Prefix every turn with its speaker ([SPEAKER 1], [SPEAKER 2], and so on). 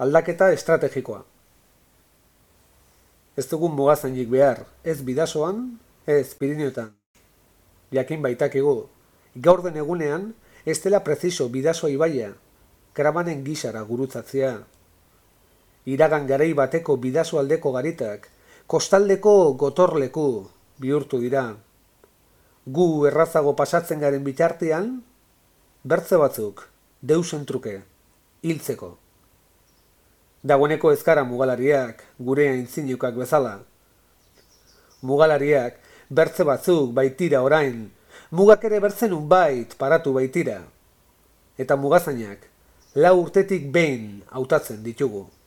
[SPEAKER 1] Aldaketa estrategikoa. Ez dugun mugazainik behar, ez bidasoan, ez Pirinioetan. Jakin baitakigu, gaur den egunean, ez dela preziso bidasoa ibaia, karabanen gisara gurutzatzea. Iragan garai bateko bidaso aldeko garitak, kostaldeko gotorleku bihurtu dira. Gu errazago pasatzen garen bitartean, bertze batzuk, deusen truke, hiltzeko. Dagoeneko ez gara mugalariak, gure aintzinukak bezala. Mugalariak, bertze batzuk baitira orain, mugak ere bertzen unbait paratu baitira. Eta mugazainak, 4 urtetik behin hautatzen ditugu.